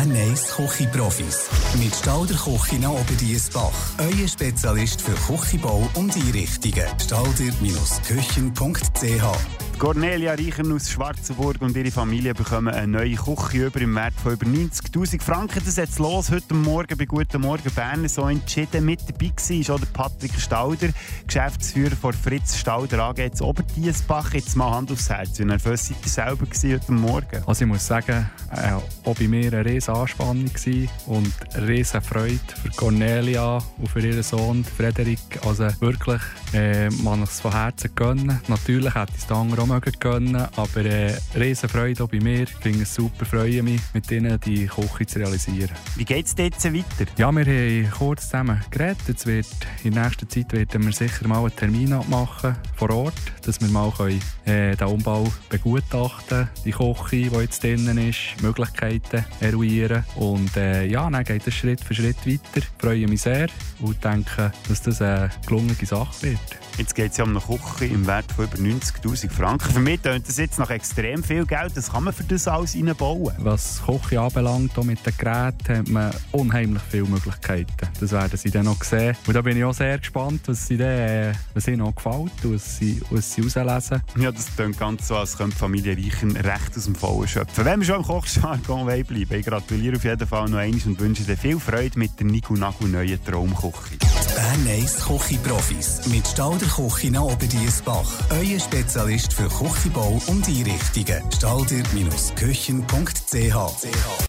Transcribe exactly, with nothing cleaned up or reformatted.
Bern eins Küchenprofis. Mit Stalder Küche Oberdiessbach. Euer Spezialist für Küchenbau und Einrichtungen. stalder Küchen punkt c h. Cornelia Reichen aus Schwarzenburg und ihre Familie bekommen eine neue Küche über im Wert von über neunzigtausend Franken. Das setzt los heute Morgen bei Guten Morgen Bern. So entschieden mit dabei war ist auch der Patrick Stalder, Geschäftsführer von Fritz Stalder A G zu Oberdiessbach. Jetzt mal Hand aufs Herz. Wie nervös seid ihr selber heute Morgen? Also ich muss sagen, äh, auch bei mir eine riesige Anspannung gewesen und eine riesige Freude für Cornelia und für ihren Sohn Frederik. Also wirklich, äh, man es von Herzen gönnen. Natürlich hätte ich es den anderen auch mögen können, aber äh, riesige Freude auch bei mir. Ich finde es super, freue mich, mit ihnen die Küche zu realisieren. Wie geht es jetzt weiter? Ja, wir haben kurz zusammen geredet. Jetzt wird, in nächster Zeit werden wir sicher mal einen Termin abmachen vor Ort, dass wir mal können, äh, den Umbau begutachten, die Küche, die jetzt drinnen ist, Möglichkeiten eruieren. Und äh, ja, dann geht es Schritt für Schritt weiter. Ich freue mich sehr und denke, dass das eine gelungene Sache wird. Jetzt geht es ja um eine Küche im Wert von über neunzigtausend Franken. Für mich tönt das jetzt nach extrem viel Geld. Das kann man für das alles reinbauen. Was die Küche anbelangt, auch mit den Geräten, hat man unheimlich viele Möglichkeiten. Das werden Sie dann noch sehen. Und da bin ich auch sehr gespannt, was, sie dann, äh, was Ihnen noch gefällt und was Sie, was sie rauslesen. Ja, das klingt ganz so, als könnte die Familie Reichen recht aus dem Vollen schöpfen. Wenn wir schon im Kochjargon bleiben, ich gratuliere auf jeden Fall noch einmal und wünsche dir viel Freude mit der Nigu-Nagu neuen Traumküche. Bern eins Küchenprofis mit Stalder Küche Oberdiessbach. Euer Spezialist für Küchenbau und Einrichtungen. stalder Küchen punkt c h.